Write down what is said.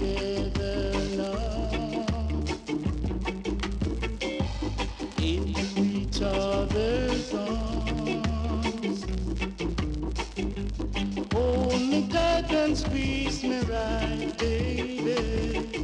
together now into each other's arms. Hold me tight and squeeze me right, baby.